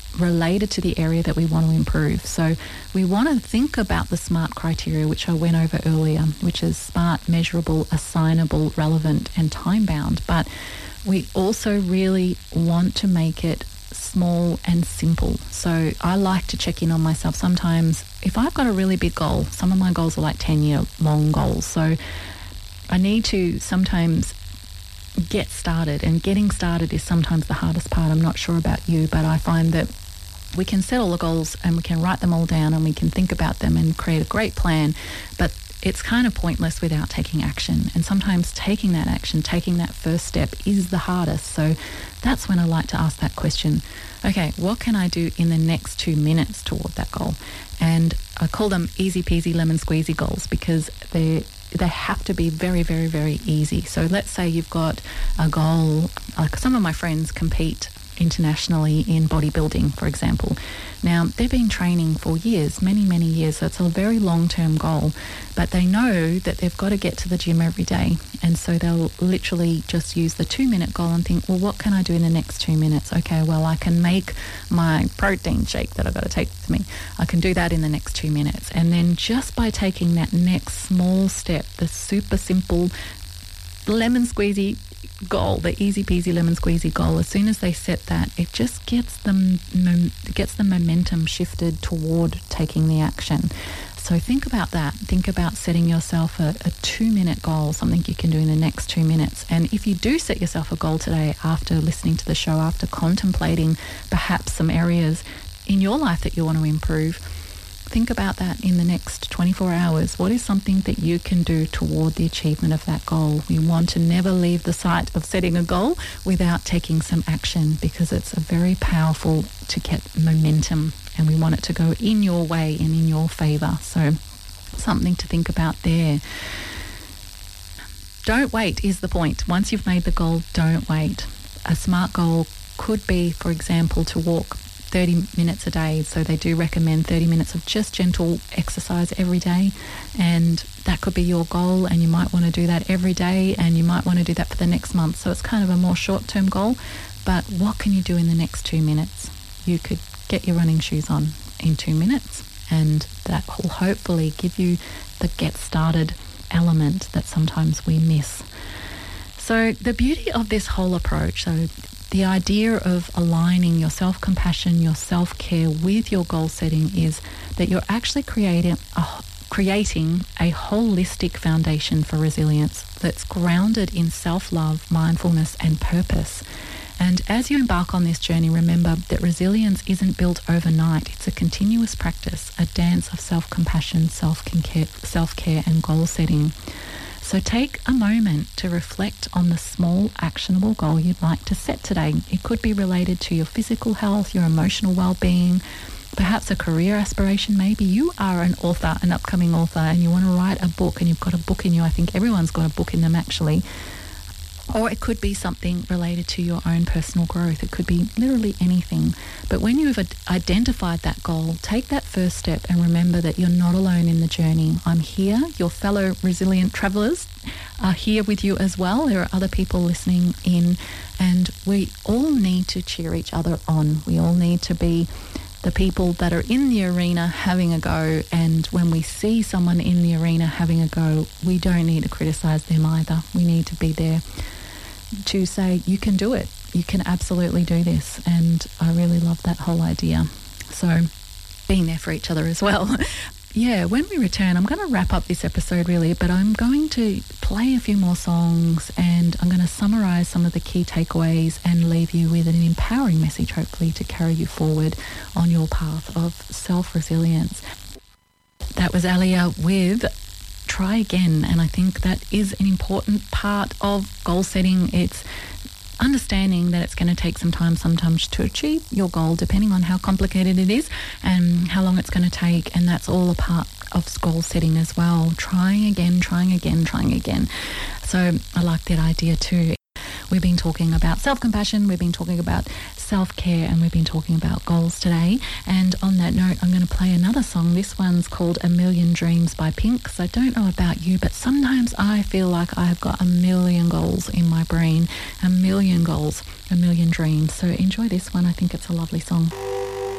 related to the area that we want to improve. So we want to think about the SMART criteria, which I went over earlier, which is SMART, measurable, assignable, relevant, and time-bound. But we also really want to make it small and simple. So I like to check in on myself. Sometimes if I've got a really big goal, some of my goals are like 10-year long goals. So I need to sometimes get started, and getting started is sometimes the hardest part. I'm not sure about you, but I find that we can set all the goals and we can write them all down and we can think about them and create a great plan, but it's kind of pointless without taking action. And sometimes taking that action, taking that first step is the hardest. So that's when I like to ask that question. Okay, what can I do in the next 2 minutes toward that goal? And I call them easy peasy lemon squeezy goals because they have to be very, very, very easy. So let's say you've got a goal, like some of my friends compete internationally in bodybuilding, for example. Now, they've been training for years, many, many years, so it's a very long-term goal, but they know that they've got to get to the gym every day, and so they'll literally just use the 2-minute goal and think, well, what can I do in the next 2 minutes? Okay, well, I can make my protein shake that I've got to take with me. I can do that in the next 2 minutes, and then just by taking that next small step, the super simple lemon squeezy goal, the easy peasy lemon squeezy goal, as soon as they set that, it just gets the momentum shifted toward taking the action. So think about that. Think about setting yourself a 2-minute goal, something you can do in the next 2 minutes. And if you do set yourself a goal today after listening to the show, after contemplating perhaps some areas in your life that you want to improve, think about that in the next 24 hours. What is something that you can do toward the achievement of that goal? We want to never leave the sight of setting a goal without taking some action, because it's a very powerful to get momentum, and we want it to go in your way and in your favor. So something to think about there. Don't wait is the point. Once you've made the goal, don't wait. A SMART goal could be, for example, to walk 30 minutes a day. So they do recommend 30 minutes of just gentle exercise every day, and that could be your goal, and you might want to do that every day, and you might want to do that for the next month. So it's kind of a more short-term goal, but what can you do in the next 2 minutes? You could get your running shoes on in 2 minutes, and that will hopefully give you the get started element that sometimes we miss. So the beauty of this whole approach, so the idea of aligning your self-compassion, your self-care with your goal setting, is that you're actually creating a holistic foundation for resilience that's grounded in self-love, mindfulness, and purpose. And as you embark on this journey, remember that resilience isn't built overnight. It's a continuous practice, a dance of self-compassion, self-care, and goal setting. So take a moment to reflect on the small, actionable goal you'd like to set today. It could be related to your physical health, your emotional well-being, perhaps a career aspiration. Maybe you are an author, an upcoming author, and you want to write a book, and you've got a book in you. I think everyone's got a book in them, actually. Or it could be something related to your own personal growth. It could be literally anything. But when you've identified that goal, take that first step and remember that you're not alone in the journey. I'm here. Your fellow resilient travelers are here with you as well. There are other people listening in, and we all need to cheer each other on. We all need to be the people that are in the arena having a go, and when we see someone in the arena having a go, we don't need to criticize them either. We need to be there to say, you can do it. You can absolutely do this. And I really love that whole idea. So being there for each other as well. Yeah, when we return, I'm going to wrap up this episode really, but I'm going to play a few more songs, and I'm going to summarize some of the key takeaways and leave you with an empowering message, hopefully, to carry you forward on your path of self-resilience. That was Alia with Try Again, and I think that is an important part of goal setting. It's understanding that it's going to take some time sometimes to achieve your goal, depending on how complicated it is and how long it's going to take, and that's all a part of goal setting as well. Trying again, trying again, trying again. So I like that idea too. We've been talking about self-compassion, we've been talking about self-care, and we've been talking about goals today. And on that note, I'm going to play another song. This one's called A Million Dreams by Pink. So I don't know about you, but sometimes I feel like I've got a million goals in my brain, a million goals, a million dreams. So enjoy this one. I think it's a lovely song.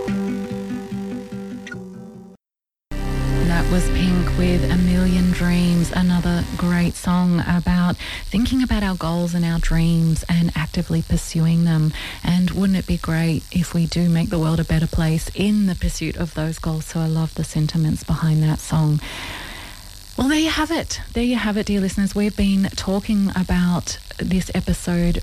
That was Pink with A Million Dreams, another great song about thinking about our goals and our dreams and actively pursuing them. And wouldn't it be great if we do make the world a better place in the pursuit of those goals? So I love the sentiments behind that song. Well, there you have it. There you have it, dear listeners. We've been talking about this episode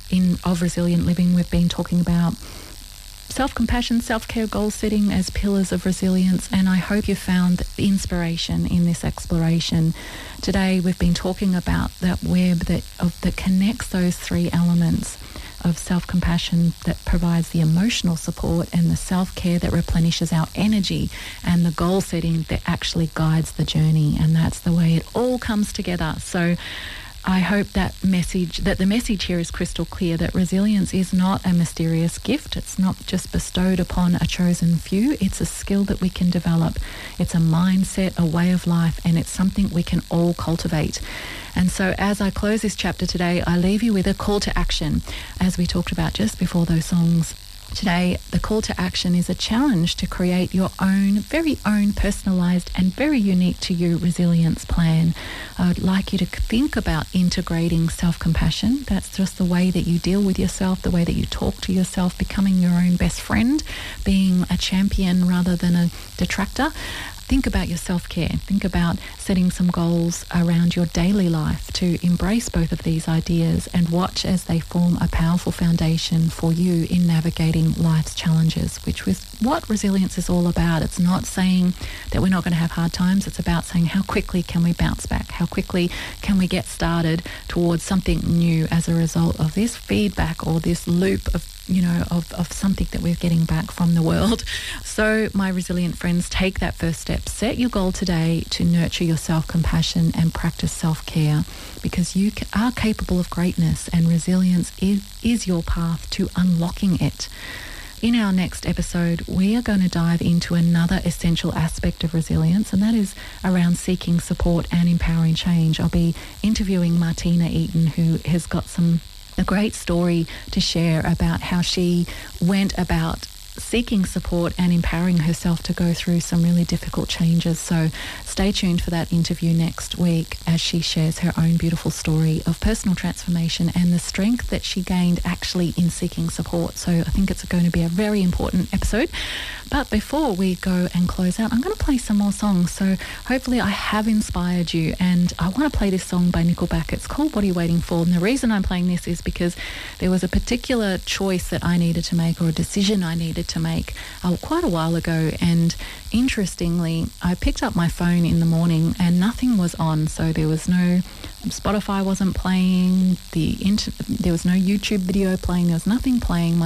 of Resilient Living. We've been talking about self-compassion, self-care, goal setting as pillars of resilience, and I hope you found inspiration in this exploration. Today we've been talking about that web that connects those three elements of self-compassion that provides the emotional support, and the self-care that replenishes our energy, and the goal setting that actually guides the journey. And that's the way it all comes together. So I hope that the message here is crystal clear, that resilience is not a mysterious gift. It's not just bestowed upon a chosen few. It's a skill that we can develop. It's a mindset, a way of life, and it's something we can all cultivate. And so as I close this chapter today, I leave you with a call to action, as we talked about just before those songs. Today, the call to action is a challenge to create your own, very own personalised and very unique to you resilience plan. I would like you to think about integrating self-compassion. That's just the way that you deal with yourself, the way that you talk to yourself, becoming your own best friend, being a champion rather than a detractor. Think about your self-care. Think about setting some goals around your daily life to embrace both of these ideas and watch as they form a powerful foundation for you in navigating life's challenges, which is what resilience is all about. It's not saying that we're not going to have hard times. It's about saying how quickly can we bounce back? How quickly can we get started towards something new as a result of this feedback or this loop of something that we're getting back from the world. So my resilient friends, take that first step. Set your goal today to nurture your self-compassion and practice self-care, because you are capable of greatness, and resilience is your path to unlocking it. In our next episode, we are going to dive into another essential aspect of resilience, and that is around seeking support and empowering change. I'll be interviewing Martina Eaton, who has got a great story to share about how she went about seeking support and empowering herself to go through some really difficult changes. So stay tuned for that interview next week as she shares her own beautiful story of personal transformation and the strength that she gained actually in seeking support. So I think it's going to be a very important episode. But before we go and close out, I'm going to play some more songs. So hopefully I have inspired you, and I want to play this song by Nickelback. It's called What Are You Waiting For? And the reason I'm playing this is because there was a particular choice that I needed to make, or a decision I needed to make quite a while ago. And interestingly, I picked up my phone in the morning and nothing was on. So there was no Spotify wasn't playing, there was no YouTube video playing, there was nothing playing.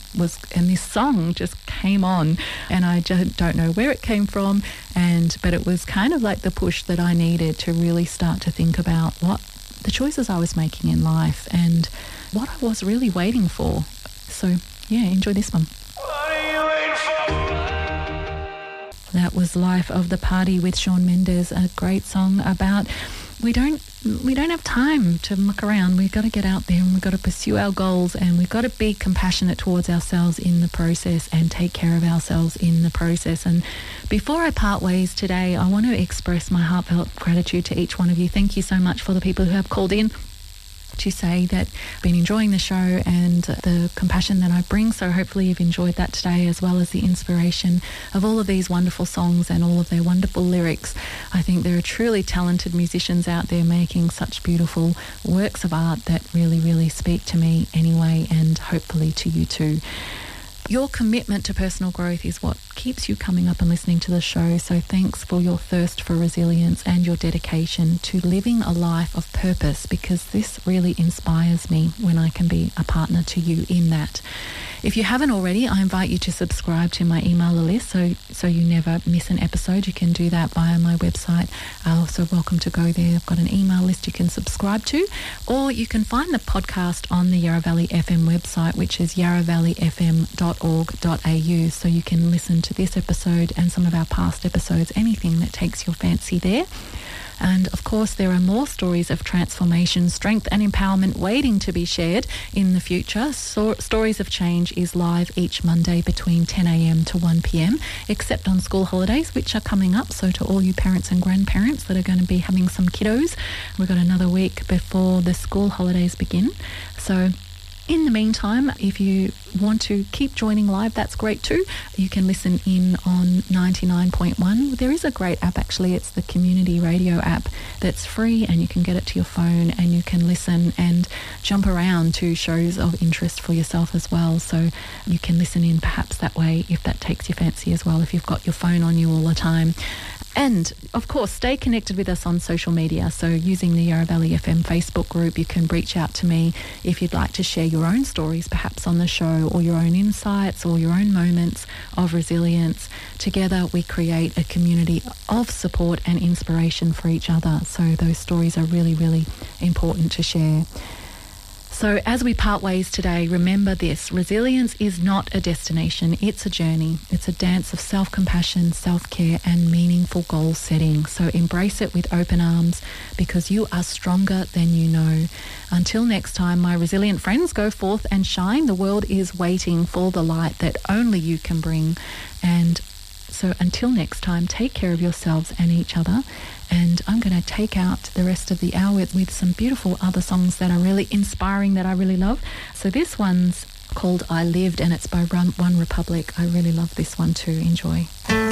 And this song just came on, and I just don't know where it came from, but it was kind of like the push that I needed to really start to think about what the choices I was making in life and what I was really waiting for. So yeah, enjoy this one. What are you waiting for? That was Life of the Party with Shawn Mendes, a great song about we don't have time to muck around. We've got to get out there and we've got to pursue our goals, and we've got to be compassionate towards ourselves in the process and take care of ourselves in the process. And before I part ways today, I want to express my heartfelt gratitude to each one of you. Thank you so much for the people who have called in to say that I've been enjoying the show and the compassion that I bring. So hopefully you've enjoyed that today, as well as the inspiration of all of these wonderful songs and all of their wonderful lyrics. I think there are truly talented musicians out there making such beautiful works of art that really, really speak to me anyway, and hopefully to you too. Your commitment to personal growth is what keeps you coming up and listening to the show. So thanks for your thirst for resilience and your dedication to living a life of purpose, because this really inspires me when I can be a partner to you in that. If you haven't already, I invite you to subscribe to my email list so you never miss an episode. You can do that via my website. So welcome to go there. I've got an email list you can subscribe to, or you can find the podcast on the Yarra Valley FM website, which is yarravalleyfm.org.au. So you can listen to this episode and some of our past episodes, anything that takes your fancy there. And of course, there are more stories of transformation, strength and empowerment waiting to be shared in the future. Stories of Change is live each Monday between 10 a.m. to 1 p.m, except on school holidays, which are coming up. So to all you parents and grandparents that are going to be having some kiddos, we've got another week before the school holidays begin. So in the meantime, if you want to keep joining live, that's great too. You can listen in on 99.1. There is a great app, actually. It's the Community Radio app that's free, and you can get it to your phone and you can listen and jump around to shows of interest for yourself as well. So you can listen in perhaps that way if that takes your fancy as well, if you've got your phone on you all the time. And, of course, stay connected with us on social media. So using the Yarra Valley FM Facebook group, you can reach out to me if you'd like to share your own stories, perhaps on the show, or your own insights or your own moments of resilience. Together, we create a community of support and inspiration for each other. So those stories are really, really important to share. So as we part ways today, remember this: resilience is not a destination, it's a journey. It's a dance of self-compassion, self-care and meaningful goal setting. So embrace it with open arms, because you are stronger than you know. Until next time, my resilient friends, go forth and shine. The world is waiting for the light that only you can bring. And so until next time, take care of yourselves and each other. And I'm going to take out the rest of the hour with some beautiful other songs that are really inspiring, that I really love. So this one's called I Lived, and it's by One Republic. I really love this one too. Enjoy.